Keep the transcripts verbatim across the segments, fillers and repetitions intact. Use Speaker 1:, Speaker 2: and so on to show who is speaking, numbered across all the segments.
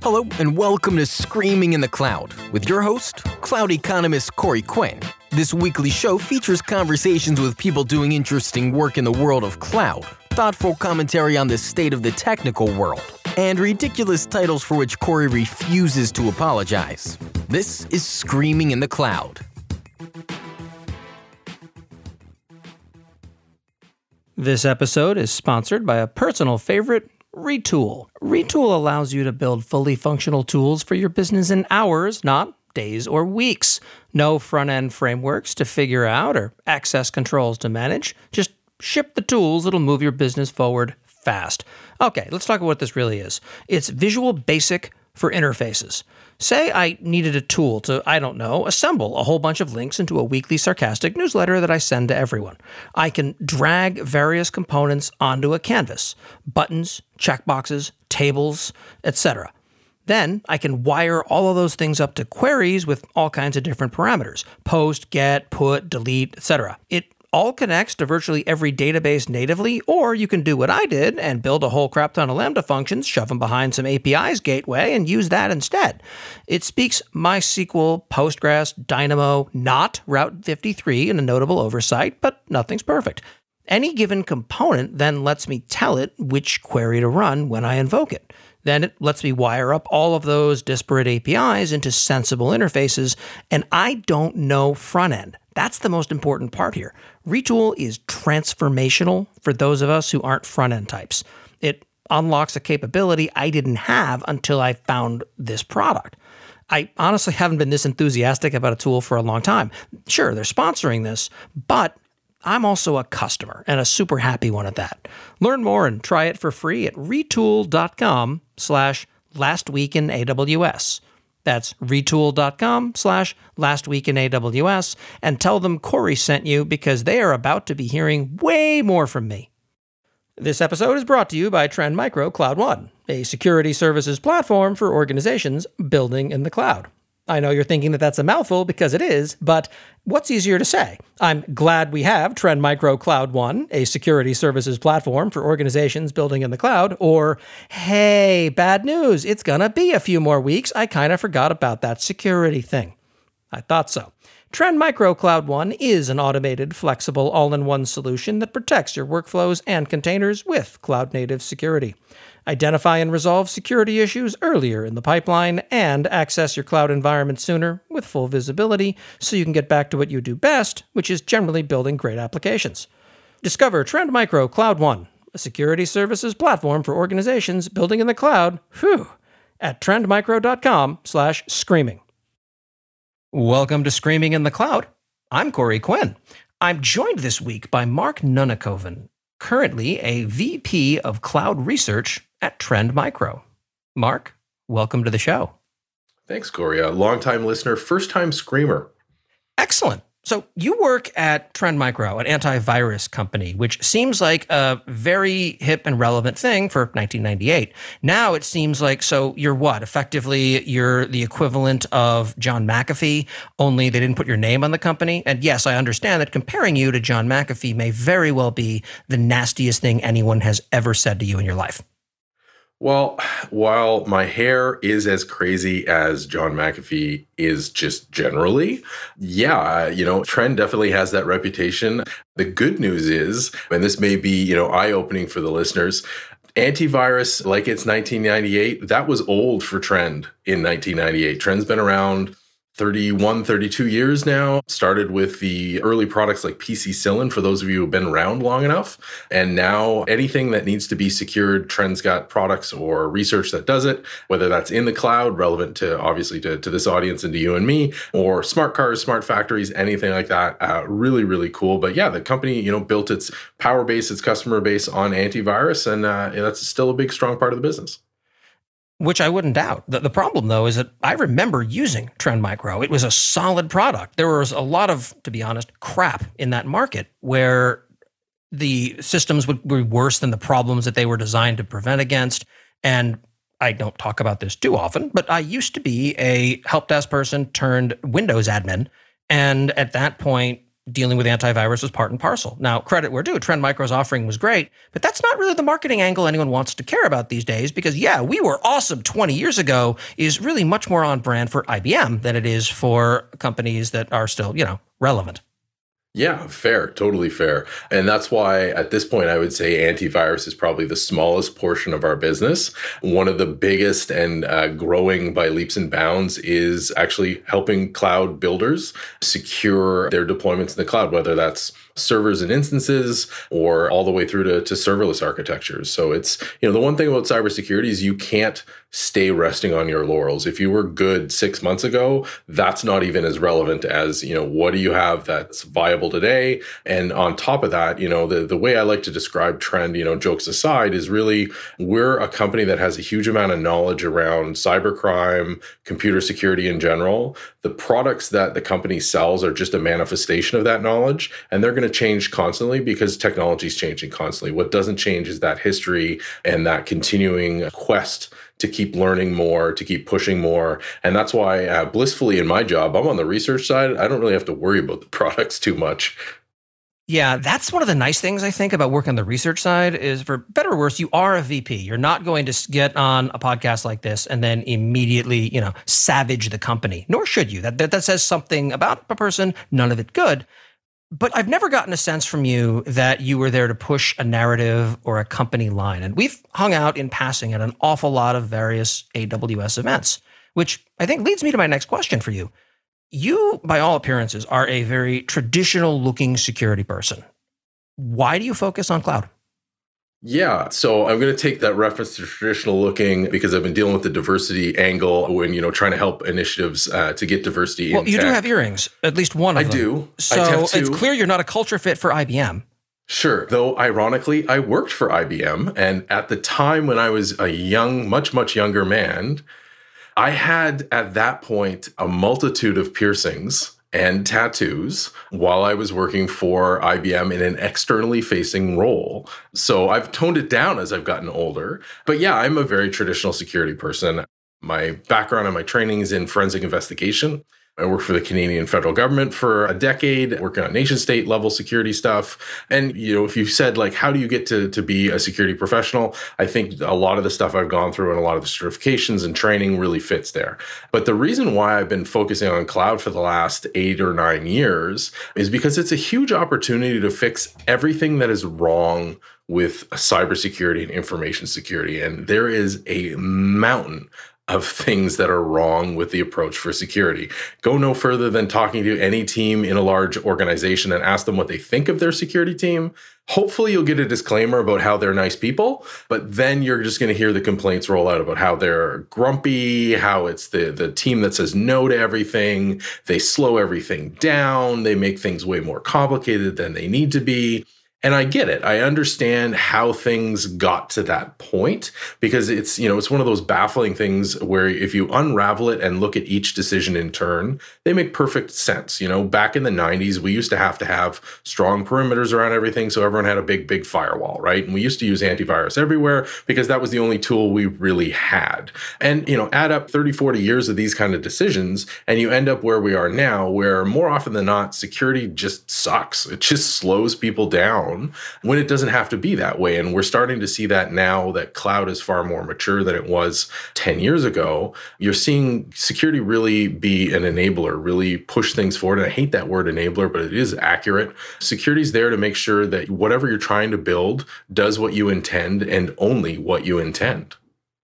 Speaker 1: Hello, and welcome to Screaming in the Cloud with your host, cloud economist Corey Quinn. This weekly show features conversations with people doing interesting work in the world of cloud, thoughtful commentary on the state of the technical world, and ridiculous titles for which Corey refuses to apologize. This is Screaming in the Cloud.
Speaker 2: This episode is sponsored by a personal favorite, Retool. Retool allows you to build fully functional tools for your business in hours, not days or weeks. No front-end frameworks to figure out or access controls to manage. Just ship the tools that'll move your business forward fast. Okay, let's talk about what this really is. It's Visual Basic for interfaces. Say I needed a tool to, I don't know, assemble a whole bunch of links into a weekly sarcastic newsletter that I send to everyone. I can drag various components onto a canvas, buttons, checkboxes, tables, et cetera. Then I can wire all of those things up to queries with all kinds of different parameters: post, get, put, delete, et cetera. It all connects to virtually every database natively, or you can do what I did and build a whole crap ton of Lambda functions, shove them behind some A P Is gateway, and use that instead. It speaks MySQL, Postgres, Dynamo, not Route fifty-three in a notable oversight, but nothing's perfect. Any given component then lets me tell it which query to run when I invoke it. Then it lets me wire up all of those disparate A P Is into sensible interfaces, and I don't know front end. That's the most important part here. Retool is transformational for those of us who aren't front-end types. It unlocks a capability I didn't have until I found this product. I honestly haven't been this enthusiastic about a tool for a long time. Sure, they're sponsoring this, but I'm also a customer, and a super happy one at that. Learn more and try it for free at retool.com slash last week in A W S. That's retool.com slash last week in A W S, and tell them Corey sent you because they are about to be hearing way more from me. This episode is brought to you by Trend Micro Cloud One, a security services platform for organizations building in the cloud. I know you're thinking that that's a mouthful because it is, but what's easier to say? I'm glad we have Trend Micro Cloud One, a security services platform for organizations building in the cloud, or, hey, bad news, it's gonna be a few more weeks. I kind of forgot about that security thing. I thought so. Trend Micro Cloud One is an automated, flexible, all-in-one solution that protects your workflows and containers with cloud-native security. Identify and resolve security issues earlier in the pipeline and access your cloud environment sooner with full visibility so you can get back to what you do best, which is generally building great applications. Discover Trend Micro Cloud One, a security services platform for organizations building in the cloud, whew, at trendmicro.com slash screaming. Welcome to Screaming in the Cloud. I'm Corey Quinn. I'm joined this week by Mark Nunnikoven, currently a V P of Cloud Research at Trend Micro. Mark, welcome to the show.
Speaker 3: Thanks, Corey. A long-time listener, first-time screamer.
Speaker 2: Excellent. So you work at Trend Micro, an antivirus company, which seems like a very hip and relevant thing for nineteen ninety-eight. Now it seems like, so you're what? Effectively, you're the equivalent of John McAfee, only they didn't put your name on the company. And yes, I understand that comparing you to John McAfee may very well be the nastiest thing anyone has ever said to you in your life.
Speaker 3: Well, while my hair is as crazy as John McAfee is just generally, yeah, you know, Trend definitely has that reputation. The good news is, and this may be, you know, eye-opening for the listeners, antivirus, like it's nineteen ninety-eight, that was old for Trend in nineteen ninety-eight. Trend's been around thirty-one, thirty-two years now. Started with the early products like PCCilin, for those of you who have been around long enough. And now anything that needs to be secured, Trend's got products or research that does it, whether that's in the cloud, relevant to obviously to, to this audience and to you and me, or smart cars, smart factories, anything like that. Uh, really, really cool. But yeah, the company, you know, built its power base, its customer base on antivirus, and uh, that's still a big, strong part of the business.
Speaker 2: Which I wouldn't doubt. The, the problem, though, is that I remember using Trend Micro. It was a solid product. There was a lot of, to be honest, crap in that market where the systems would be worse than the problems that they were designed to prevent against. And I don't talk about this too often, but I used to be a help desk person turned Windows admin. And at that point, dealing with antivirus was part and parcel. Now, credit where due, Trend Micro's offering was great, but that's not really the marketing angle anyone wants to care about these days because, yeah, we were awesome twenty years ago is really much more on brand for I B M than it is for companies that are still, you know, relevant.
Speaker 3: Yeah, fair, totally fair. And that's why at this point, I would say antivirus is probably the smallest portion of our business. One of the biggest and uh, growing by leaps and bounds is actually helping cloud builders secure their deployments in the cloud, whether that's servers and instances or all the way through to, to serverless architectures. So it's, you know, the one thing about cybersecurity is you can't stay resting on your laurels. If you were good six months ago, that's not even as relevant as, you know, what do you have that's viable today? And on top of that, you know, the, the way I like to describe Trend, you know, jokes aside, is really we're a company that has a huge amount of knowledge around cybercrime, computer security in general. The products that the company sells are just a manifestation of that knowledge, and they're going to change constantly because technology is changing constantly. What doesn't change is that history and that continuing quest to keep learning more, to keep pushing more. And that's why uh, blissfully in my job, I'm on the research side. I don't really have to worry about the products too much.
Speaker 2: Yeah, that's one of the nice things I think about working on the research side is, for better or worse, you are a V P. You're not going to get on a podcast like this and then immediately, you know, savage the company, nor should you. That, that, that says something about a person, none of it good. But I've never gotten a sense from you that you were there to push a narrative or a company line. And we've hung out in passing at an awful lot of various A W S events, which I think leads me to my next question for you. You, by all appearances, are a very traditional-looking security person. Why do you focus on cloud?
Speaker 3: Yeah, so I'm going to take that reference to traditional looking because I've been dealing with the diversity angle when, you know, trying to help initiatives uh, to get diversity
Speaker 2: well,
Speaker 3: in
Speaker 2: you
Speaker 3: tech.
Speaker 2: do have earrings, at least one of
Speaker 3: I
Speaker 2: them.
Speaker 3: I do.
Speaker 2: So
Speaker 3: I
Speaker 2: it's clear you're not a culture fit for I B M.
Speaker 3: Sure. Though, ironically, I worked for I B M. And at the time when I was a young, much, much younger man, I had at that point a multitude of piercings and tattoos while I was working for I B M in an externally facing role. So I've toned it down as I've gotten older. But yeah, I'm a very traditional security person. My background and my training is in forensic investigation. I worked for the Canadian federal government for a decade, working on nation state level security stuff. And, you know, if you said, like, how do you get to, to be a security professional? I think a lot of the stuff I've gone through and a lot of the certifications and training really fits there. But the reason why I've been focusing on cloud for the last eight or nine years is because it's a huge opportunity to fix everything that is wrong with cybersecurity and information security. And there is a mountain of things that are wrong with the approach for security. Go no further than talking to any team in a large organization and ask them what they think of their security team. Hopefully you'll get a disclaimer about how they're nice people, but then you're just going to hear the complaints roll out about how they're grumpy, how it's the, the team that says no to everything. They slow everything down. They make things way more complicated than they need to be. And I get it. I understand how things got to that point because it's, you know, it's one of those baffling things where if you unravel it and look at each decision in turn, they make perfect sense. You know, back in the nineties, we used to have to have strong perimeters around everything. So everyone had a big, big firewall, right? And we used to use antivirus everywhere because that was the only tool we really had. And, you know, add up thirty, forty years of these kind of decisions and you end up where we are now, where more often than not, security just sucks. It just slows people down when it doesn't have to be that way. And we're starting to see that now that cloud is far more mature than it was ten years ago. You're seeing security really be an enabler, really push things forward. And I hate that word enabler, but it is accurate. Security is there to make sure that whatever you're trying to build does what you intend and only what you intend.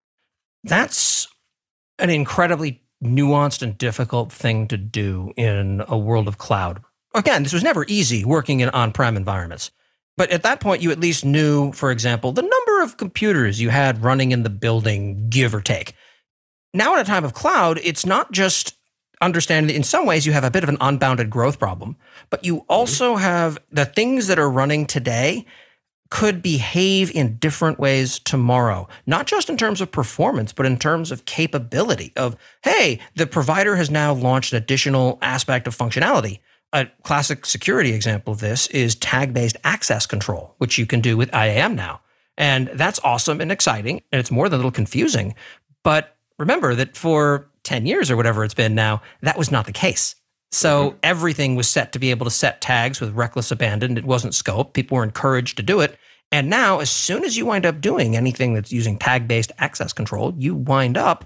Speaker 2: That's an incredibly nuanced and difficult thing to do in a world of cloud. Again, this was never easy working in on-prem environments. But at that point, you at least knew, for example, the number of computers you had running in the building, give or take. Now, in a time of cloud, it's not just understanding that in some ways you have a bit of an unbounded growth problem, but you also have the things that are running today could behave in different ways tomorrow, not just in terms of performance, but in terms of capability of, hey, the provider has now launched an additional aspect of functionality. A classic security example of this is tag-based access control, which you can do with I A M now. And that's awesome and exciting, and it's more than a little confusing. But remember that for ten years or whatever it's been now, that was not the case. So
Speaker 3: Mm-hmm.
Speaker 2: everything was set to be able to set tags with reckless abandon. It wasn't scoped. People were encouraged to do it. And now, as soon as you wind up doing anything that's using tag-based access control, you wind up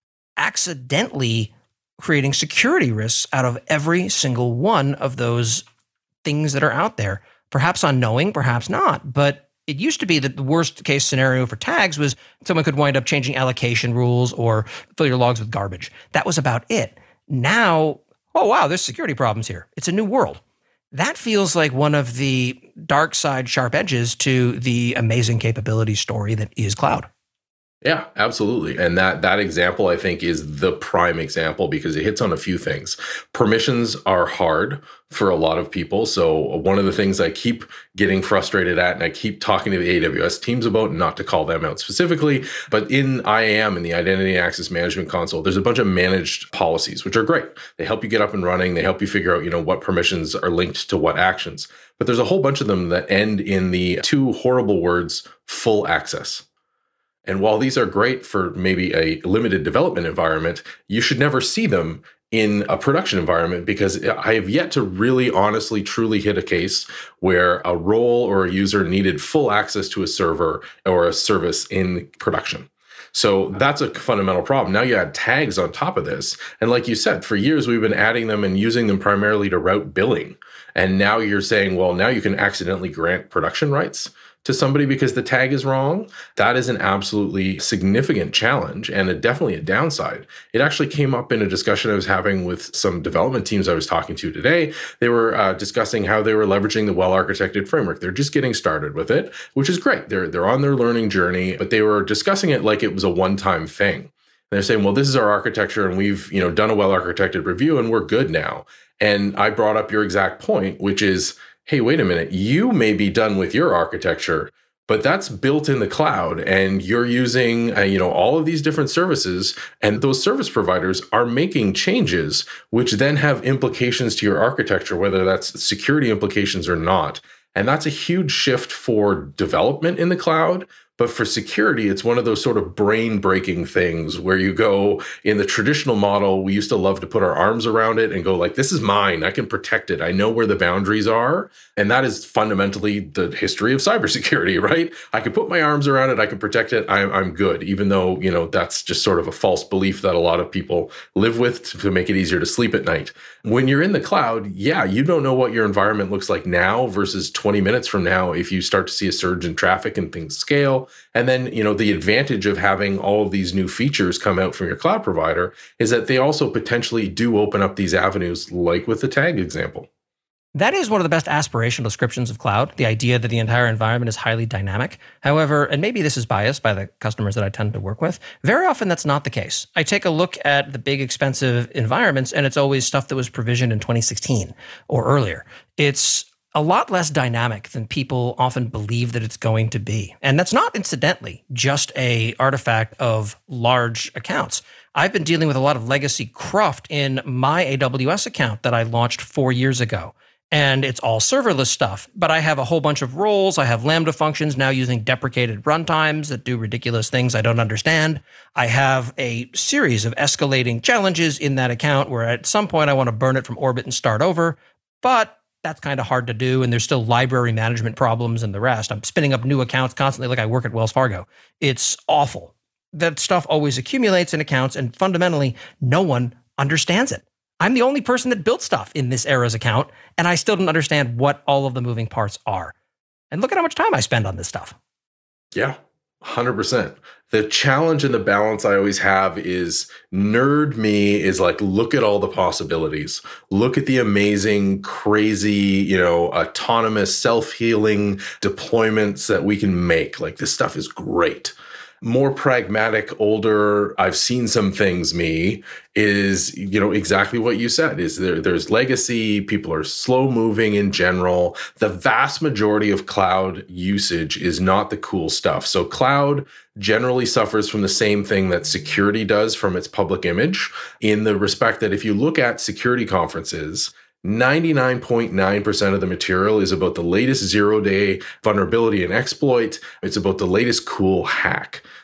Speaker 2: accidentally creating security risks out of every single one of those things that are out there. Perhaps unknowing, perhaps not. But it used to be that the worst case scenario for tags was someone could wind up changing allocation rules or fill your logs with garbage. That was about it. Now, oh, wow, there's security problems here. It's a new world. That feels like one of the dark side sharp edges to the amazing capability story that is cloud.
Speaker 3: Yeah, absolutely. And that that example, I think, is the prime example because it hits on a few things. Permissions are hard for a lot of people. So one of the things I keep getting frustrated at, and I keep talking to the A W S teams about, not to call them out specifically, but in I A M, in the Identity and Access Management Console, there's a bunch of managed policies, which are great. They help you get up and running. They help you figure out, you know, what permissions are linked to what actions. But there's a whole bunch of them that end in the two horrible words, full access. And while these are great for maybe a limited development environment, you should never see them in a production environment because I have yet to really honestly, truly hit a case where a role or a user needed full access to a server or a service in production. So that's a fundamental problem. Now you add tags on top of this. And like you said, for years, we've been adding them and using them primarily to route billing. And now you're saying, well, now you can accidentally grant production rights to somebody because the tag is wrong. That is an absolutely significant challenge and a, definitely a downside. It actually came up in a discussion I was having with some development teams I was talking to today. They were uh, discussing how they were leveraging the well-architected framework. They're just getting started with it, which is great. They're, they're on their learning journey, but they were discussing it like it was a one-time thing. And they're saying, well, this is our architecture and we've, you know, done a well-architected review and we're good now. And I brought up your exact point, which is, hey, wait a minute, you may be done with your architecture, but that's built in the cloud and you're using, uh, you know, all of these different services and those service providers are making changes, which then have implications to your architecture, whether that's security implications or not. And that's a huge shift for development in the cloud. But for security, it's one of those sort of brain-breaking things where you go, in the traditional model, we used to love to put our arms around it and go like, this is mine, I can protect it, I know where the boundaries are. And that is fundamentally the history of cybersecurity, right? I can put my arms around it, I can protect it, I'm, I'm good, even though, you know, that's just sort of a false belief that a lot of people live with to make it easier to sleep at night. When you're in the cloud, yeah, you don't know what your environment looks like now versus twenty minutes from now if you start to see a surge in traffic and things scale. And then, you know, the advantage of having all of these new features come out from your cloud provider is that they also potentially do open up these avenues, like with the tag example.
Speaker 2: That is one of the best aspirational descriptions of cloud, the idea that the entire environment is highly dynamic. However, and maybe this is biased by the customers that I tend to work with, very often that's not the case. I take a look at the big expensive environments and it's always stuff that was provisioned in twenty sixteen or earlier. It's a lot less dynamic than people often believe that it's going to be. And that's not, incidentally, just a artifact of large accounts. I've been dealing with a lot of legacy cruft in my A W S account that I launched four years ago. And it's all serverless stuff, but I have a whole bunch of roles. I have Lambda functions now using deprecated runtimes that do ridiculous things I don't understand. I have a series of escalating challenges in that account where at some point I want to burn it from orbit and start over, but that's kind of hard to do. And there's still library management problems and the rest. I'm spinning up new accounts constantly like I work at Wells Fargo. It's awful. That stuff always accumulates in accounts and fundamentally no one understands it. I'm the only person that built stuff in this era's account and I still don't understand what all of the moving parts are. And look at how much time I spend on this stuff.
Speaker 3: Yeah, one hundred percent. The challenge and the balance I always have is nerd me is like, look at all the possibilities. Look at the amazing, crazy, you know, autonomous, self-healing deployments that we can make. Like this stuff is great. More pragmatic, older, I've seen some things me is, you know, exactly what you said is there, there's legacy, people are slow moving in general. The vast majority of cloud usage is not the cool stuff. So cloud generally suffers from the same thing that security does from its public image in the respect that if you look at security conferences, ninety-nine point nine percent of the material is about the latest zero-day vulnerability and exploit. It's about the latest cool hack.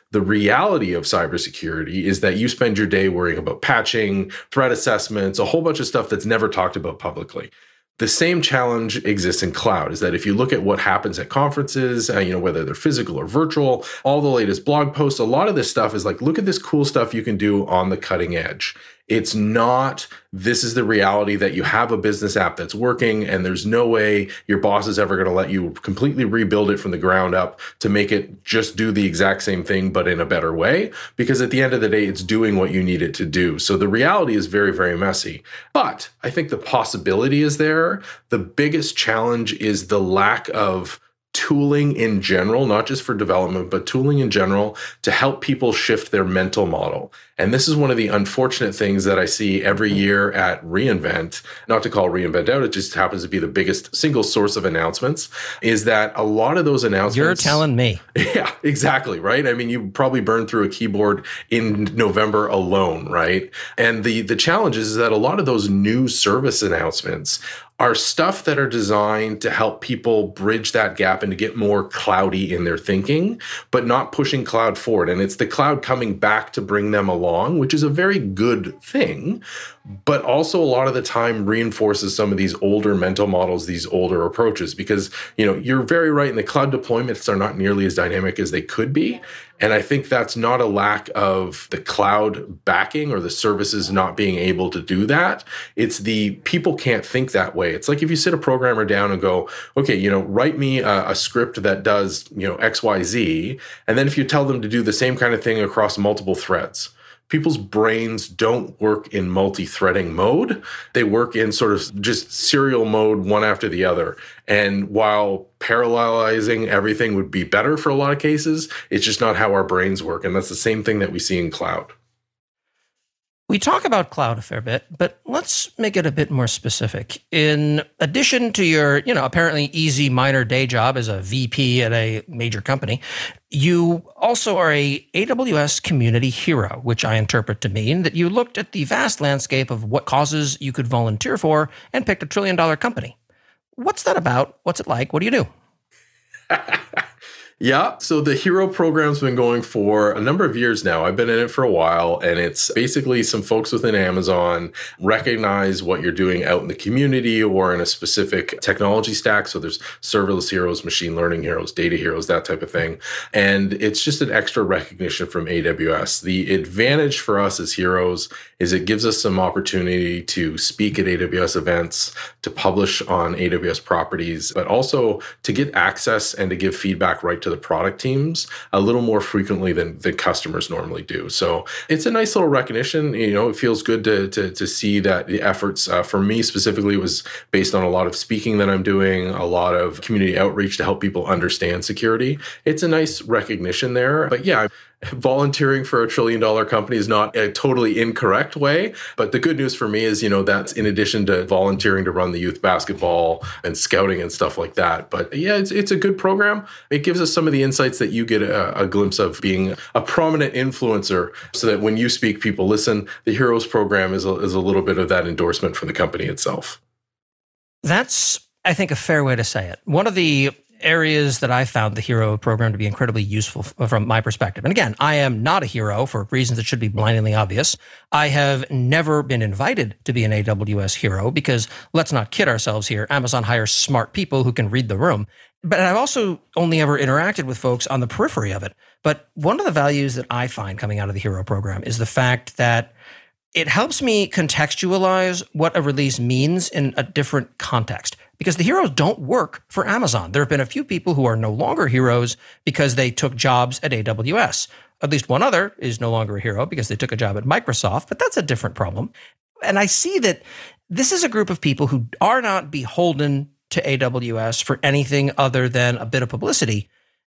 Speaker 3: The reality of cybersecurity is that you spend your day worrying about patching, threat assessments, a whole bunch of stuff that's never talked about publicly. The same challenge exists in cloud, is that if you look at what happens at conferences, uh, you know, whether they're physical or virtual, all the latest blog posts, a lot of this stuff is like, look at this cool stuff you can do on the cutting edge. It's not, this is the reality that you have a business app that's working and there's no way your boss is ever going to let you completely rebuild it from the ground up to make it just do the exact same thing, but in a better way. Because at the end of the day, it's doing what you need it to do. So the reality is very, very messy. But I think the possibility is there. The biggest challenge is the lack of tooling in general, not just for development, but tooling in general to help people shift their mental model. And this is one of the unfortunate things that I see every year at reInvent, not to call reInvent out, it just happens to be the biggest single source of announcements, is that a lot of those announcements—
Speaker 2: You're telling me.
Speaker 3: Yeah, exactly, right? I mean, you probably burned through a keyboard in November alone, right? And the, the challenge is that a lot of those new service announcements are stuff that are designed to help people bridge that gap and to get more cloudy in their thinking, but not pushing cloud forward. And it's the cloud coming back to bring them along, which is a very good thing, but also a lot of the time reinforces some of these older mental models, these older approaches, because, you know, you're very right. In the cloud deployments are not nearly as dynamic as they could be. And I think that's not a lack of the cloud backing or the services not being able to do that. It's the people can't think that way. It's like if you sit a programmer down and go, okay, you know, write me a, a script that does, you know, X, Y, Z. And then if you tell them to do the same kind of thing across multiple threads, people's brains don't work in multi-threading mode. They work in sort of just serial mode, one after the other. And while parallelizing everything would be better for a lot of cases, it's just not how our brains work. And that's the same thing that we see in cloud.
Speaker 2: We talk about cloud a fair bit, but let's make it a bit more specific. In addition to your, you know, apparently easy minor day job as a V P at a major company, you also are a AWS community hero, which I interpret to mean that you looked at the vast landscape of what causes you could volunteer for and picked a trillion dollar company. What's that about? What's it like? What do you do?
Speaker 3: Yeah, so the Hero program's been going for a number of years now. I've been in it for a while, and it's basically some folks within Amazon recognize what you're doing out in the community or in a specific technology stack. So there's serverless heroes, machine learning heroes, data heroes, that type of thing. And it's just an extra recognition from A W S. The advantage for us as heroes is it gives us some opportunity to speak at A W S events, to publish on A W S properties, but also to get access and to give feedback right to the product teams a little more frequently than, than customers normally do. So it's a nice little recognition. You know, it feels good to to, to see that the efforts, uh, for me specifically, was based on a lot of speaking that I'm doing, a lot of community outreach to help people understand security. It's a nice recognition there. But yeah, volunteering for a trillion dollar company is not a totally incorrect way. But the good news for me is, you know, that's in addition to volunteering to run the youth basketball and scouting and stuff like that. But yeah, it's it's a good program. It gives us some of the insights that you get a, a glimpse of being a prominent influencer, so that when you speak, people listen. The Heroes program is a, is a little bit of that endorsement from the company itself.
Speaker 2: That's, I think, a fair way to say it. One of the areas that I found the Hero program to be incredibly useful from my perspective. And again, I am not a hero for reasons that should be blindingly obvious. I have never been invited to be an A W S hero because, let's not kid ourselves here, Amazon hires smart people who can read the room. But I've also only ever interacted with folks on the periphery of it. But one of the values that I find coming out of the Hero program is the fact that it helps me contextualize what a release means in a different context. Because the heroes don't work for Amazon. There have been a few people who are no longer heroes because they took jobs at A W S. At least one other is no longer a hero because they took a job at Microsoft, but that's a different problem. And I see that this is a group of people who are not beholden to A W S for anything other than a bit of publicity.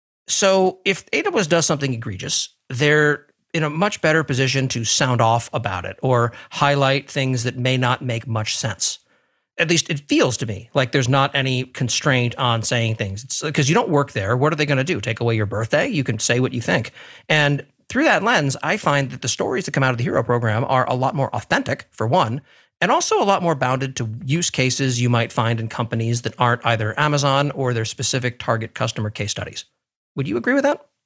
Speaker 2: So if A W S does something egregious, they're in a much better position to sound off about it or highlight things that may not make much sense. At least it feels to me like there's not any constraint on saying things. Because you don't work there. What are they going to do? Take away your birthday? You can say what you think. And through that lens, I find that the stories that come out of the Hero program are a lot more authentic, for one, and also a lot more bounded to use cases you might find in companies that aren't either Amazon or their specific target customer case studies. Would you agree with that?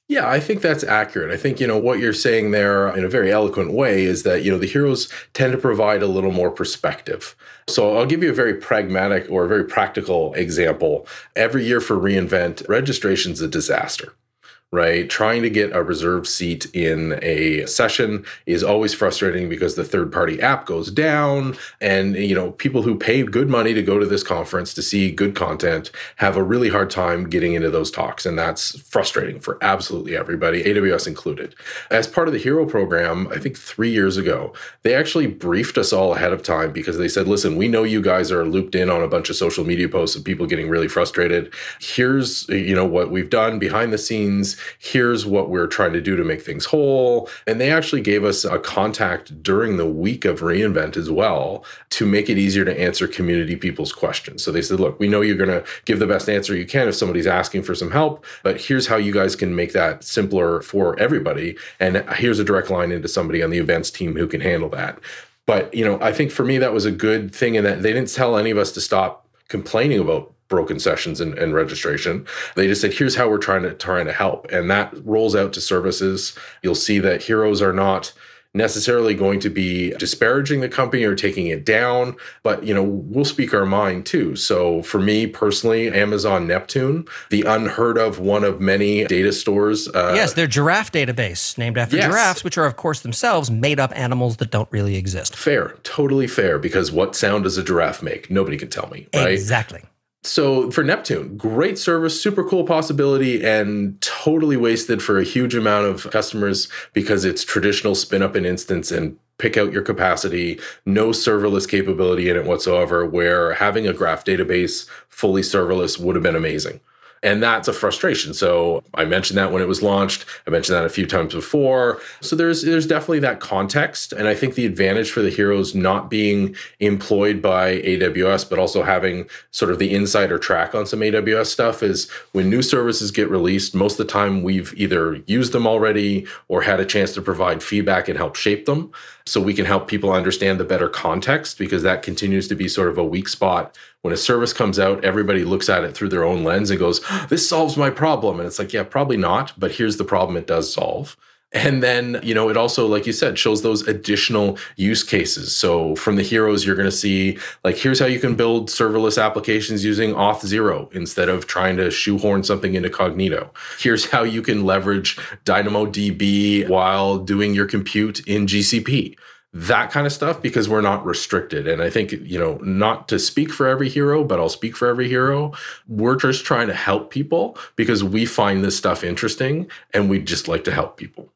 Speaker 3: Yeah, I think that's accurate. I think, you know, what you're saying there in a very eloquent way is that, you know, the heroes tend to provide a little more perspective. So I'll give you a very pragmatic or a very practical example. Every year for reInvent, registration's a disaster. Right? Trying to get a reserved seat in a session is always frustrating because the third-party app goes down. And, you know, people who pay good money to go to this conference to see good content have a really hard time getting into those talks. And that's frustrating for absolutely everybody, A W S included. As part of the Hero program, I think three years ago, they actually briefed us all ahead of time because they said, listen, we know you guys are looped in on a bunch of social media posts of people getting really frustrated. Here's, you know, what we've done behind the scenes. Here's what we're trying to do to make things whole. And they actually gave us a contact during the week of reInvent as well to make it easier to answer community people's questions. So they said, look, we know you're going to give the best answer you can if somebody's asking for some help, but here's how you guys can make that simpler for everybody. And here's a direct line into somebody on the events team who can handle that. But, you know, I think for me, that was a good thing in that they didn't tell any of us to stop complaining about broken sessions and, and registration. They just said, here's how we're trying to trying to help. And that rolls out to services. You'll see that heroes are not necessarily going to be disparaging the company or taking it down, but, you know, we'll speak our mind too. So for me personally, Amazon Neptune, the unheard of one of many data stores. Uh,
Speaker 2: yes, their giraffe database named after
Speaker 3: yes.
Speaker 2: giraffes, which are, of course, themselves made up animals that don't really exist.
Speaker 3: Fair, totally fair, because what sound does a giraffe make? Nobody can tell me, right?
Speaker 2: Exactly.
Speaker 3: So for Neptune, great service, super cool possibility, and totally wasted for a huge amount of customers because it's traditional spin up an instance and pick out your capacity, no serverless capability in it whatsoever, where having a graph database fully serverless would have been amazing. And that's a frustration. So I mentioned that when it was launched. I mentioned that a few times before. So there's there's definitely that context. And I think the advantage for the heroes not being employed by A W S, but also having sort of the insider track on some A W S stuff is when new services get released, most of the time we've either used them already or had a chance to provide feedback and help shape them. So we can help people understand the better context, because that continues to be sort of a weak spot. When a service comes out, everybody looks at it through their own lens and goes, this solves my problem. And it's like, yeah, probably not, but here's the problem it does solve. And then, you know, it also, like you said, shows those additional use cases. So from the heroes, you're going to see, like, here's how you can build serverless applications using Auth zero instead of trying to shoehorn something into Cognito. Here's how you can leverage DynamoDB while doing your compute in G C P. That kind of stuff, because we're not restricted. And I think, you know, not to speak for every hero, but I'll speak for every hero. We're just trying to help people because we find this stuff interesting and we just like to help people.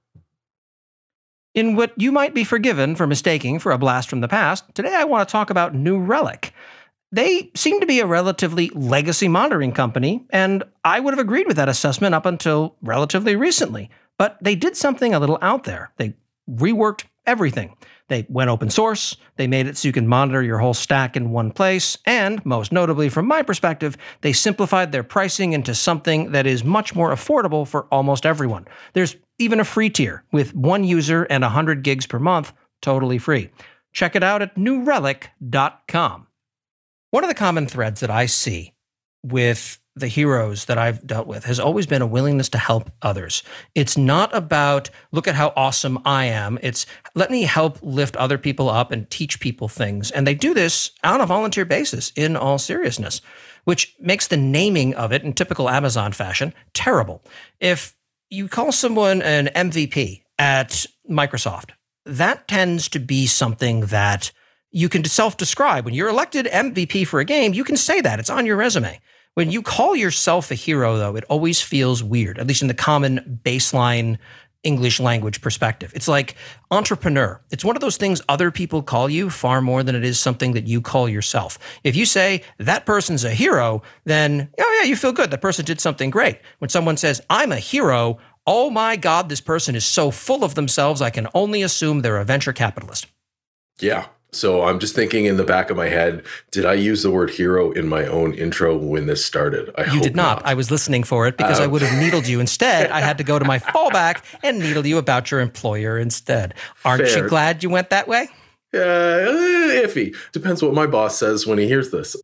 Speaker 2: In what you might be forgiven for mistaking for a blast from the past, today I want to talk about New Relic. They seem to be a relatively legacy monitoring company, and I would have agreed with that assessment up until relatively recently. But they did something a little out there. They reworked everything. They went open source, they made it so you can monitor your whole stack in one place, and most notably from my perspective, they simplified their pricing into something that is much more affordable for almost everyone. There's even a free tier with one user and one hundred gigs per month, totally free. Check it out at new relic dot com. One of the common threads that I see with the heroes that I've dealt with has always been a willingness to help others. It's not about, look at how awesome I am. It's, let me help lift other people up and teach people things. And they do this on a volunteer basis, in all seriousness, which makes the naming of it in typical Amazon fashion terrible. If you call someone an M V P at Microsoft, that tends to be something that you can self-describe. When you're elected M V P for a game, you can say that. It's on your resume. When you call yourself a hero, though, it always feels weird, at least in the common baseline English language perspective. It's like entrepreneur. It's one of those things other people call you far more than it is something that you call yourself. If you say that person's a hero, then, oh yeah, you feel good. That person did something great. When someone says, I'm a hero, oh my God, this person is so full of themselves, I can only assume they're a venture capitalist.
Speaker 3: Yeah. So I'm just thinking in the back of my head, did I use the word hero in my own intro when this started? I
Speaker 2: you
Speaker 3: hope
Speaker 2: did not.
Speaker 3: not.
Speaker 2: I was listening for it because um, I would have needled you. Instead, I had to go to my fallback and needle you about your employer instead. Aren't
Speaker 3: Fair.
Speaker 2: you glad you went that way?
Speaker 3: Uh, iffy. Depends what my boss says when he hears this.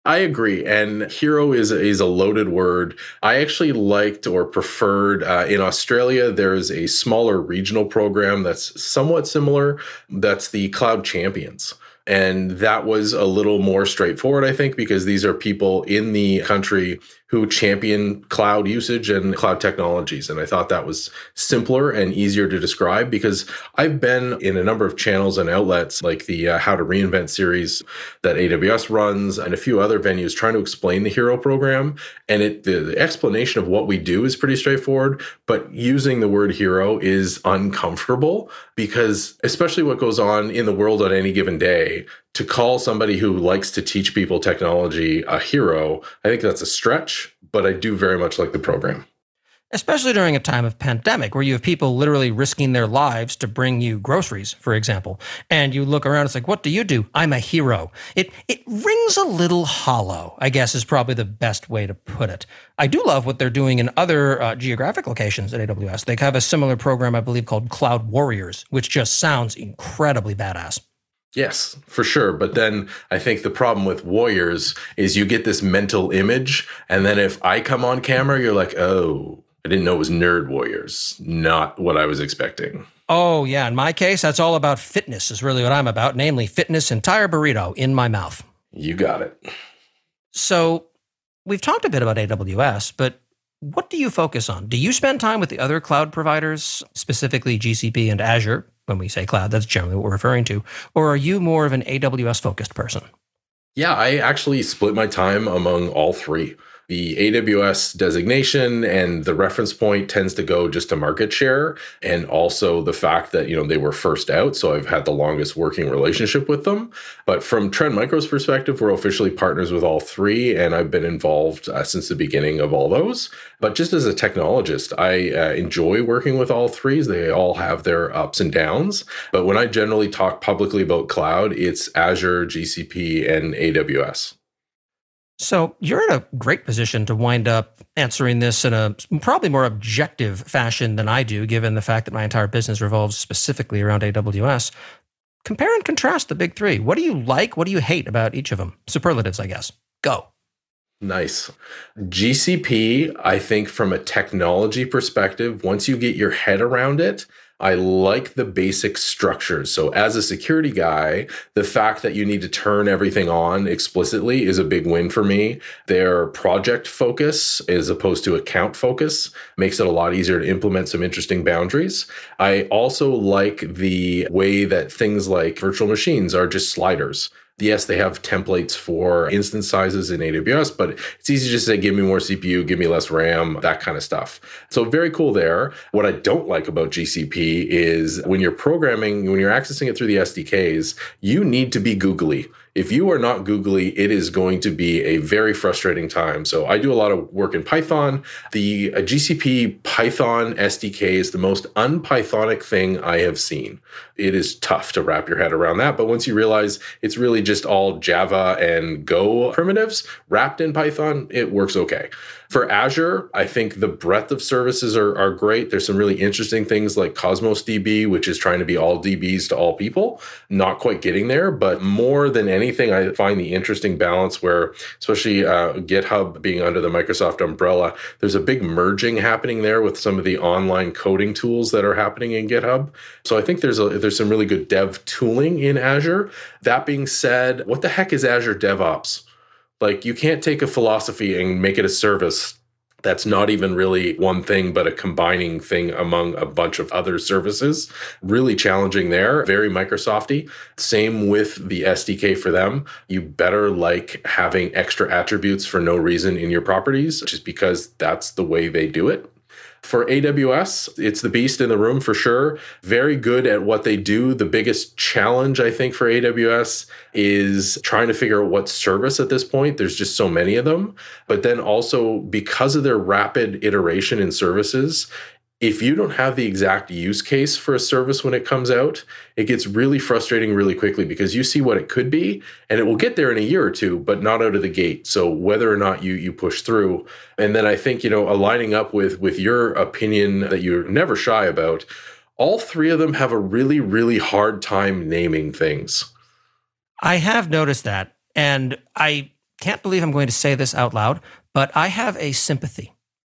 Speaker 3: I agree. And hero is, is a loaded word. I actually liked or preferred uh, in Australia, there's a smaller regional program that's somewhat similar. That's the Cloud Champions. And that was a little more straightforward, I think, because these are people in the country who champion cloud usage and cloud technologies. And I thought that was simpler and easier to describe because I've been in a number of channels and outlets like the uh, How to Reinvent series that A W S runs and a few other venues trying to explain the Hero program. And it, the, the explanation of what we do is pretty straightforward, but using the word hero is uncomfortable because especially what goes on in the world on any given day, to call somebody who likes to teach people technology a hero, I think that's a stretch, but I do very much like the program.
Speaker 2: Especially during a time of pandemic where you have people literally risking their lives to bring you groceries, for example. And you look around, it's like, what do you do? I'm a hero. It it rings a little hollow, I guess is probably the best way to put it. I do love what they're doing in other uh, geographic locations at A W S. They have a similar program, I believe, called Cloud Warriors, which just sounds incredibly badass.
Speaker 3: Yes, for sure. But then I think the problem with Warriors is you get this mental image. And then if I come on camera, you're like, oh, I didn't know it was Nerd Warriors. Not what I was expecting.
Speaker 2: Oh, yeah. In my case, that's all about fitness is really what I'm about, namely fitness, entire burrito in my mouth.
Speaker 3: You got it.
Speaker 2: So we've talked a bit about A W S, but what do you focus on? Do you spend time with the other cloud providers, specifically G C P and Azure? When we say cloud, that's generally what we're referring to. Or are you more of an A W S-focused person?
Speaker 3: Yeah, I actually split my time among all three. The A W S designation and the reference point tends to go just to market share, and also the fact that, you know, they were first out, so I've had the longest working relationship with them. But from Trend Micro's perspective, we're officially partners with all three, and I've been involved uh, since the beginning of all those. But just as a technologist, I uh, enjoy working with all three. They all have their ups and downs. But when I generally talk publicly about cloud, it's Azure, G C P, and A W S.
Speaker 2: So you're in a great position to wind up answering this in a probably more objective fashion than I do, given the fact that my entire business revolves specifically around A W S. Compare and contrast the big three. What do you like? What do you hate about each of them? Superlatives, I guess. Go.
Speaker 3: Nice. G C P, I think from a technology perspective, once you get your head around it, I like the basic structures. So as a security guy, the fact that you need to turn everything on explicitly is a big win for me. Their project focus as opposed to account focus makes it a lot easier to implement some interesting boundaries. I also like the way that things like virtual machines are just sliders. Yes, they have templates for instance sizes in A W S, but it's easy to just say, give me more C P U, give me less RAM, that kind of stuff. So very cool there. What I don't like about G C P is when you're programming, when you're accessing it through the S D Ks, you need to be googly. If you are not googly, it is going to be a very frustrating time. So I do a lot of work in Python. The uh, G C P Python S D K is the most un-Pythonic thing I have seen. It is tough to wrap your head around that. But once you realize it's really just all Java and Go primitives wrapped in Python, it works okay. For Azure, I think the breadth of services are, are great. There's some really interesting things like Cosmos D B, which is trying to be all D Bs to all people. Not quite getting there, but more than anything, I find the interesting balance where, especially uh, GitHub being under the Microsoft umbrella, there's a big merging happening there with some of the online coding tools that are happening in GitHub. So I think there's a, there's some really good dev tooling in Azure. That being said, what the heck is Azure DevOps? Like, you can't take a philosophy and make it a service that's not even really one thing, but a combining thing among a bunch of other services. Really challenging there, very Microsofty. Same with the S D K for them. You better like having extra attributes for no reason in your properties, just because that's the way they do it. For A W S, it's the beast in the room for sure. Very good at what they do. The biggest challenge, I think, for A W S is trying to figure out what service at this point. There's just so many of them. But then also, because of their rapid iteration in services, if you don't have the exact use case for a service when it comes out, it gets really frustrating really quickly because you see what it could be and it will get there in a year or two, but not out of the gate. So whether or not you you push through. And then I think, you know, aligning up with, with your opinion that you're never shy about, all three of them have a really, really hard time naming things.
Speaker 2: I have noticed that. And I can't believe I'm going to say this out loud, but I have a sympathy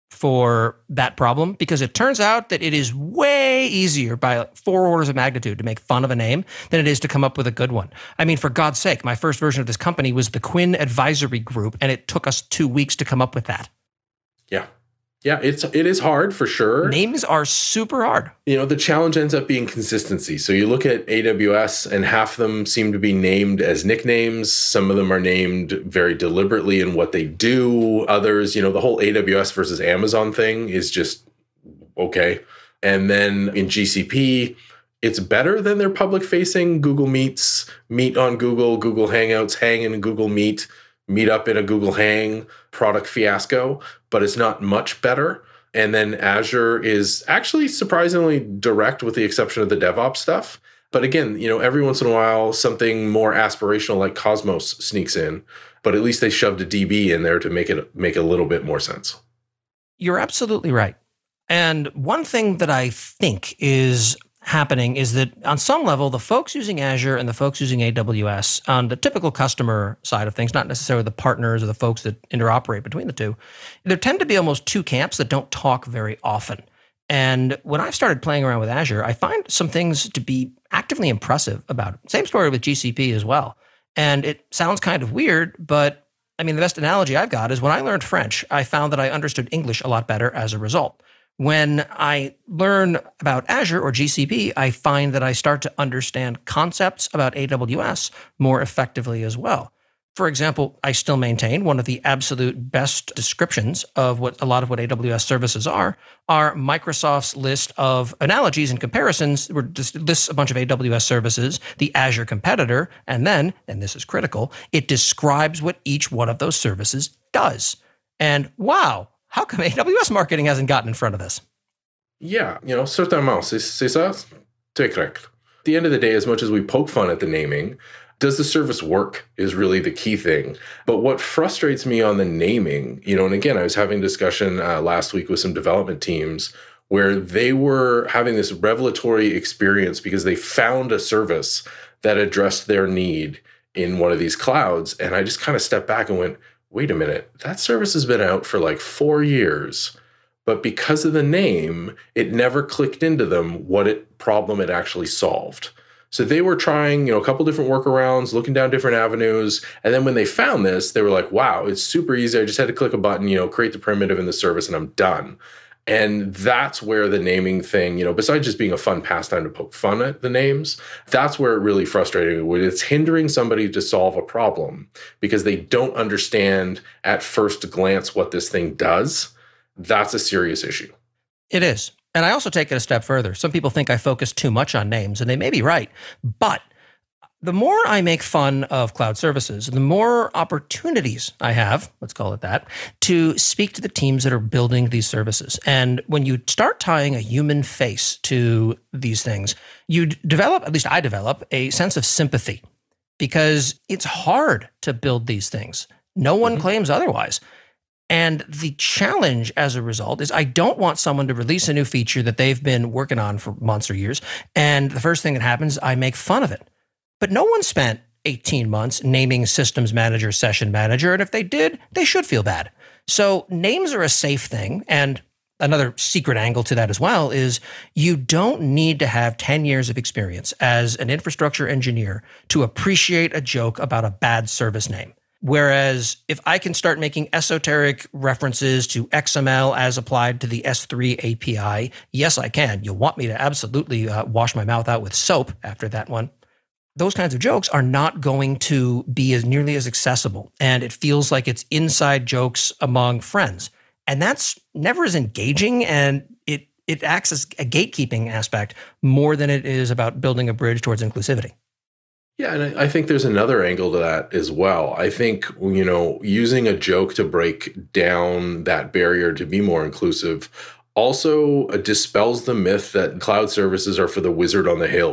Speaker 2: for that problem because it turns out that it is way easier by like four orders of magnitude to make fun of a name than it is to come up with a good one. I mean, for God's sake, my first version of this company was the Quinn Advisory Group, and it took us two weeks to come up with that.
Speaker 3: Yeah. Yeah, it's it is hard for sure.
Speaker 2: Names are super hard.
Speaker 3: You know, the challenge ends up being consistency. So you look at A W S and half of them seem to be named as nicknames. Some of them are named very deliberately in what they do. Others, you know, the whole A W S versus Amazon thing is just okay. And then in G C P, it's better than their public facing Google Meets, Meet on Google, Google Hangouts, Hang in Google Meet, Meet up in a Google Hang product fiasco, but it's not much better. And then Azure is actually surprisingly direct with the exception of the DevOps stuff. But again, you know, every once in a while, something more aspirational like Cosmos sneaks in, but at least they shoved a D B in there to make it make a little bit more sense.
Speaker 2: You're absolutely right. And one thing that I think is happening is that on some level, the folks using Azure and the folks using A W S on the typical customer side of things, not necessarily the partners or the folks that interoperate between the two, there tend to be almost two camps that don't talk very often. And when I've started playing around with Azure, I find some things to be actively impressive about it. Same story with G C P as well. And it sounds kind of weird, but I mean, the best analogy I've got is when I learned French, I found that I understood English a lot better as a result. When I learn about Azure or G C P, I find that I start to understand concepts about A W S more effectively as well. For example, I still maintain one of the absolute best descriptions of what a lot of what A W S services are, are Microsoft's list of analogies and comparisons, where it lists a bunch of A W S services, the Azure competitor, and then, and this is critical, it describes what each one of those services does. And wow, how come A W S marketing hasn't gotten in front of this?
Speaker 3: Yeah, you know, certainement, c'est, c'est ça, c'est correct. At the end of the day, as much as we poke fun at the naming, does the service work is really the key thing. But what frustrates me on the naming, you know, and again, I was having a discussion uh, last week with some development teams where they were having this revelatory experience because they found a service that addressed their need in one of these clouds. And I just kind of stepped back and went, wait a minute, that service has been out for like four years, but because of the name, it never clicked into them what it problem it actually solved. So they were trying, you know, a couple different workarounds, looking down different avenues. And then when they found this, they were like, wow, it's super easy. I just had to click a button, you know, create the primitive in the service and I'm done. And that's where the naming thing, you know, besides just being a fun pastime to poke fun at the names, that's where it really frustrating when it's hindering somebody to solve a problem because they don't understand at first glance what this thing does. That's a serious issue.
Speaker 2: It is. And I also take it a step further. Some people think I focus too much on names, and they may be right. But the more I make fun of cloud services, the more opportunities I have, let's call it that, to speak to the teams that are building these services. And when you start tying a human face to these things, you develop, at least I develop, a sense of sympathy because it's hard to build these things. No one mm-hmm. claims otherwise. And the challenge as a result is I don't want someone to release a new feature that they've been working on for months or years. And the first thing that happens, I make fun of it. But no one spent eighteen months naming systems manager, session manager. And if they did, they should feel bad. So names are a safe thing. And another secret angle to that as well is you don't need to have ten years of experience as an infrastructure engineer to appreciate a joke about a bad service name. Whereas if I can start making esoteric references to X M L as applied to the S three A P I, yes, I can. You'll want me to absolutely uh, wash my mouth out with soap after that one. Those kinds of jokes are not going to be as nearly as accessible. And it feels like it's inside jokes among friends. And that's never as engaging. And it, it acts as a gatekeeping aspect more than it is about building a bridge towards inclusivity.
Speaker 3: Yeah, and I think there's another angle to that as well. I think, you know, using a joke to break down that barrier to be more inclusive also dispels the myth that cloud services are for the wizard on the hill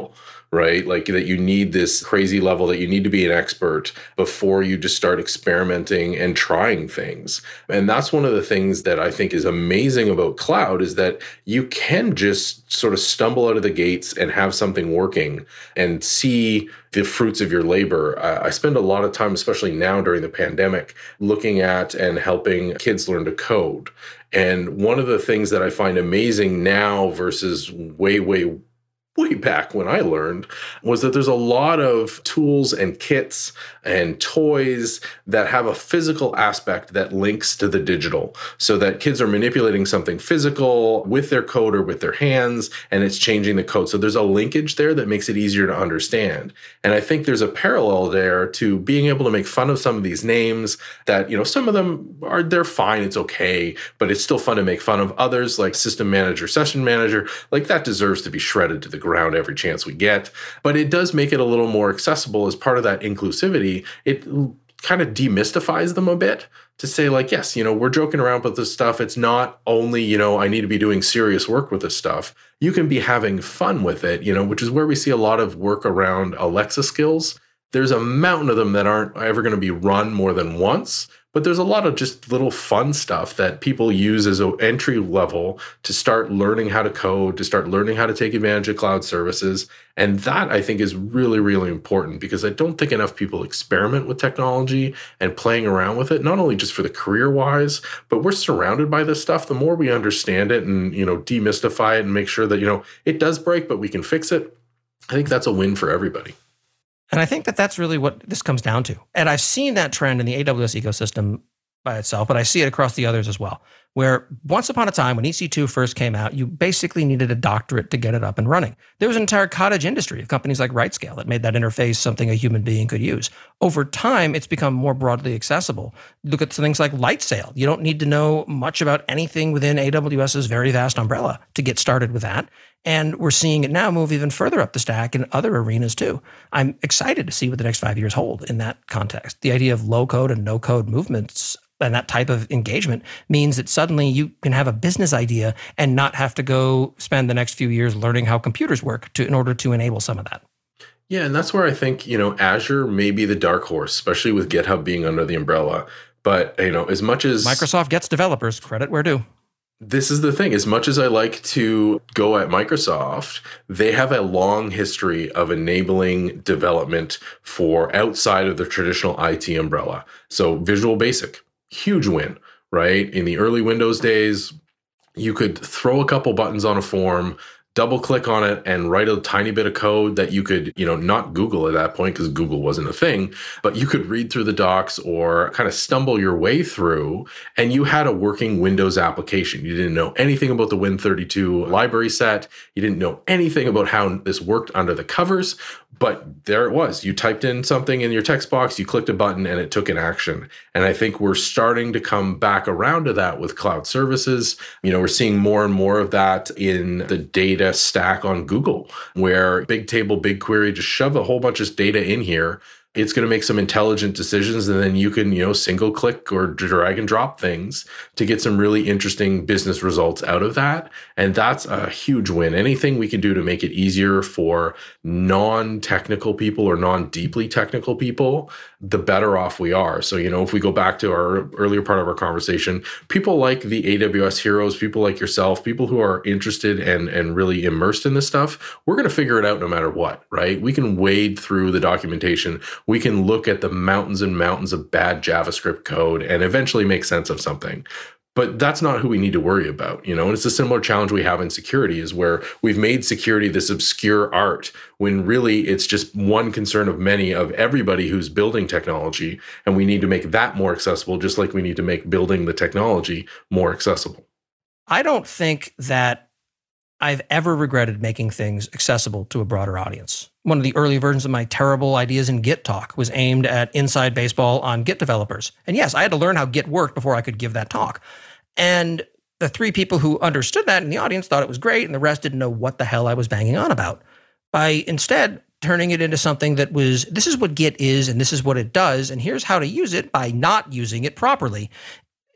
Speaker 3: right? Like that you need this crazy level, that you need to be an expert before you just start experimenting and trying things. And that's one of the things that I think is amazing about cloud, is that you can just sort of stumble out of the gates and have something working and see the fruits of your labor. Uh, I spend a lot of time, especially now during the pandemic, looking at and helping kids learn to code. And one of the things that I find amazing now versus way, way, way back when I learned was that there's a lot of tools and kits and toys that have a physical aspect that links to the digital, so that kids are manipulating something physical with their code or with their hands, and it's changing the code. So there's a linkage there that makes it easier to understand. And I think there's a parallel there to being able to make fun of some of these names that, you know, some of them are, they're fine, it's okay, but it's still fun to make fun of. Others, like system manager, session manager, like that deserves to be shredded to the ground every chance we get. But it does make it a little more accessible as part of that inclusivity. It kind of demystifies them a bit to say, like, yes, you know, we're joking around with this stuff. It's not only, you know, I need to be doing serious work with this stuff. You can be having fun with it, you know, which is where we see a lot of work around Alexa skills. There's a mountain of them that aren't ever going to be run more than once. But there's a lot of just little fun stuff that people use as an entry level to start learning how to code, to start learning how to take advantage of cloud services. And that, I think, is really, really important, because I don't think enough people experiment with technology and playing around with it, not only just for the career-wise, but we're surrounded by this stuff. The more we understand it and, you know, demystify it and make sure that, you know, it does break, but we can fix it, I think that's a win for everybody.
Speaker 2: And I think that that's really what this comes down to. And I've seen that trend in the A W S ecosystem by itself, but I see it across the others as well, where once upon a time when E C two first came out, you basically needed a doctorate to get it up and running. There was an entire cottage industry of companies like RightScale that made that interface something a human being could use. Over time, it's become more broadly accessible. Look at things like LightSail. You don't need to know much about anything within AWS's very vast umbrella to get started with that. And we're seeing it now move even further up the stack in other arenas too. I'm excited to see what the next five years hold in that context. The idea of low code and no code movements and that type of engagement means that suddenly you can have a business idea and not have to go spend the next few years learning how computers work to in order to enable some of that.
Speaker 3: Yeah, and that's where I think, you know, Azure may be the dark horse, especially with GitHub being under the umbrella. But, you know, as much as
Speaker 2: Microsoft gets developers, credit where due.
Speaker 3: This is the thing. As much as I like to go at Microsoft, they have a long history of enabling development for outside of the traditional I T umbrella. So Visual Basic, huge win, right? In the early Windows days, you could throw a couple buttons on a form, double click on it, and write a tiny bit of code that you could, you know, not Google at that point because Google wasn't a thing, but you could read through the docs or kind of stumble your way through, and you had a working Windows application. You didn't know anything about the Win thirty-two library set. You didn't know anything about how this worked under the covers, but there it was. You typed in something in your text box, you clicked a button, and it took an action. And I think we're starting to come back around to that with cloud services. You know, we're seeing more and more of that in the data stack on Google, where Bigtable, BigQuery, just shove a whole bunch of data in here. It's going to make some intelligent decisions, and then you can, you know, single click or drag and drop things to get some really interesting business results out of that. And that's a huge win. Anything we can do to make it easier for non-technical people or non-deeply technical people, the better off we are. So, you know, if we go back to our earlier part of our conversation, people like the A W S heroes, people like yourself, people who are interested and, and really immersed in this stuff, we're going to figure it out no matter what, right? We can wade through the documentation. We can look at the mountains and mountains of bad JavaScript code and eventually make sense of something. But that's not who we need to worry about, you know, and it's a similar challenge we have in security, is where we've made security this obscure art when really it's just one concern of many of everybody who's building technology. And we need to make that more accessible, just like we need to make building the technology more accessible.
Speaker 2: I don't think that I've ever regretted making things accessible to a broader audience. One of the early versions of my terrible ideas in Git talk was aimed at inside baseball on Git developers. And yes, I had to learn how Git worked before I could give that talk. And the three people who understood that in the audience thought it was great, and the rest didn't know what the hell I was banging on about. By instead turning it into something that was, this is what Git is, and this is what it does, and here's how to use it by not using it properly.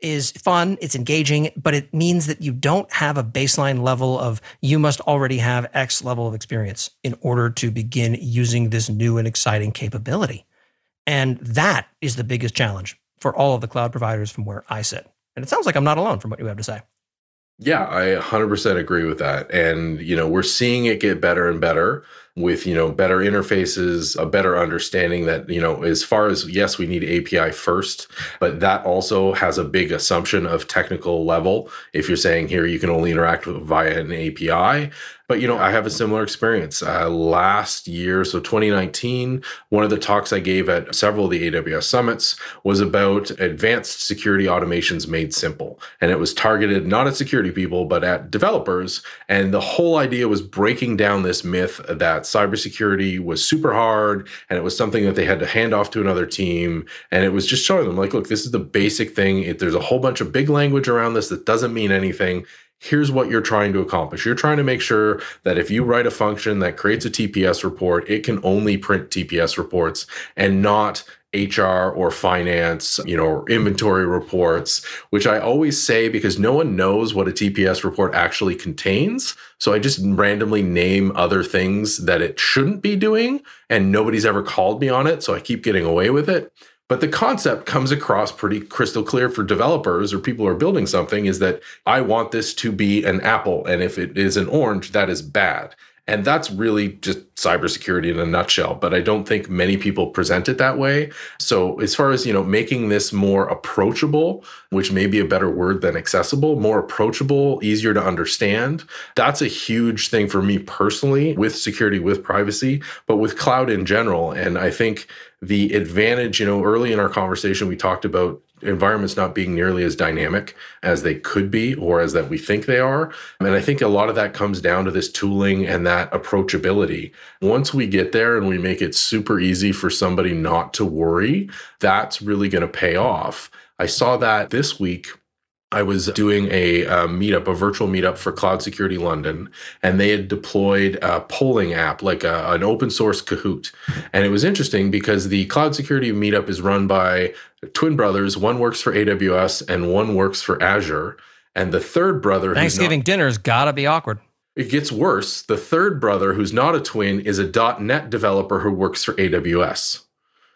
Speaker 2: is fun, it's engaging, but it means that you don't have a baseline level of you must already have X level of experience in order to begin using this new and exciting capability. And that is the biggest challenge for all of the cloud providers from where I sit. And it sounds like I'm not alone from what you have to say.
Speaker 3: Yeah, I one hundred percent agree with that. And, you know, we're seeing it get better and better with, you know, better interfaces, a better understanding that, you know, as far as, yes, we need A P I first, but that also has a big assumption of technical level. If you're saying here, you can only interact with via an A P I. But, you know, I have a similar experience. Uh, last year, so twenty nineteen, one of the talks I gave at several of the A W S summits was about advanced security automations made simple. And it was targeted not at security people, but at developers. And the whole idea was breaking down this myth that cybersecurity was super hard and it was something that they had to hand off to another team. And it was just showing them like, look, this is the basic thing. If there's a whole bunch of big language around this that doesn't mean anything. Here's what you're trying to accomplish. You're trying to make sure that if you write a function that creates a T P S report, it can only print T P S reports and not H R or finance, you know, or inventory reports, which I always say because no one knows what a T P S report actually contains. So I just randomly name other things that it shouldn't be doing, and nobody's ever called me on it. So I keep getting away with it. But the concept comes across pretty crystal clear for developers or people who are building something is that I want this to be an apple. And if it is an orange, that is bad. And that's really just cybersecurity in a nutshell. But I don't think many people present it that way. So as far as, you know, making this more approachable, which may be a better word than accessible, more approachable, easier to understand, that's a huge thing for me personally with security, with privacy, but with cloud in general. And I think the advantage, you know, early in our conversation, we talked about environments not being nearly as dynamic as they could be or as that we think they are. And I think a lot of that comes down to this tooling and that approachability. Once we get there and we make it super easy for somebody not to worry, that's really going to pay off. I saw that this week. I was doing a, a meetup, a virtual meetup for Cloud Security London, and they had deployed a polling app, like a, an open source Kahoot. And it was interesting because the Cloud Security meetup is run by twin brothers. One works for A W S and one works for Azure. And the third brother...
Speaker 2: Thanksgiving
Speaker 3: not,
Speaker 2: dinner's gotta be awkward.
Speaker 3: It gets worse. The third brother, who's not a twin, is a .dot net developer who works for A W S.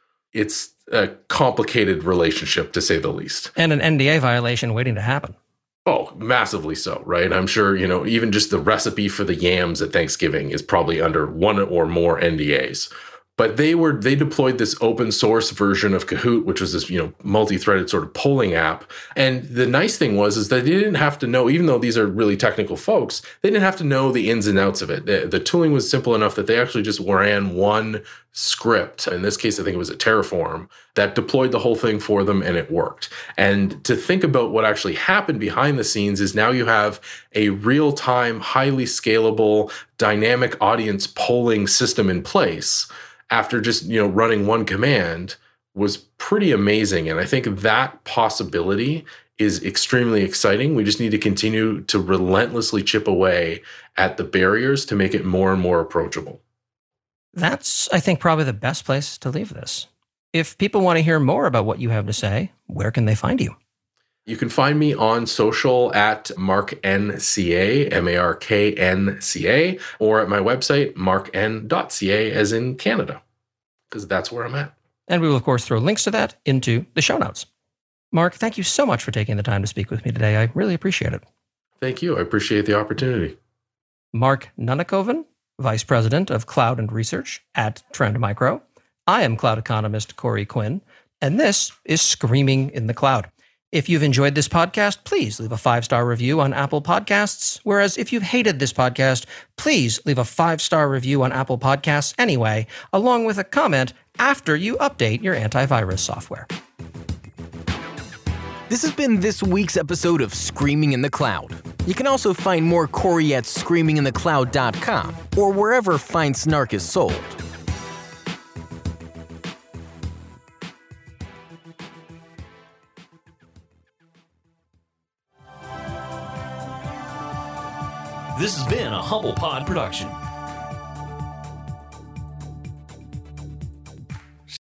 Speaker 3: It's a complicated relationship, to say the least.
Speaker 2: And an N D A violation waiting to happen.
Speaker 3: Oh, massively so, right? I'm sure, you know, even just the recipe for the yams at Thanksgiving is probably under one or more N D As. But they were they deployed this open source version of Kahoot, which was this, you know, multi-threaded sort of polling app. And the nice thing was is that they didn't have to know, even though these are really technical folks, they didn't have to know the ins and outs of it. The, the tooling was simple enough that they actually just ran one script. In this case, I think it was a Terraform that deployed the whole thing for them, and it worked. And to think about what actually happened behind the scenes is now you have a real-time, highly scalable, dynamic audience polling system in place. After just, you know, running one command was pretty amazing. And I think that possibility is extremely exciting. We just need to continue to relentlessly chip away at the barriers to make it more and more approachable.
Speaker 2: That's, I think, probably the best place to leave this. If people want to hear more about what you have to say, where can they find you?
Speaker 3: You can find me on social at Mark N C A, M A R K N C A, or at my website, mark n dot c a, as in Canada, because that's where I'm at.
Speaker 2: And we will, of course, throw links to that into the show notes. Mark, thank you so much for taking the time to speak with me today. I really appreciate it.
Speaker 3: Thank you. I appreciate the opportunity.
Speaker 2: Mark Nunnikoven, Vice President of Cloud and Research at Trend Micro. I am cloud economist Corey Quinn, and this is Screaming in the Cloud. If you've enjoyed this podcast, please leave a five-star review on Apple Podcasts. Whereas if you've hated this podcast, please leave a five-star review on Apple Podcasts anyway, along with a comment after you update your antivirus software.
Speaker 1: This has been this week's episode of Screaming in the Cloud. You can also find more Corey at screaming in the cloud dot com or wherever fine snark is sold.
Speaker 4: This has been a Humble Pod production.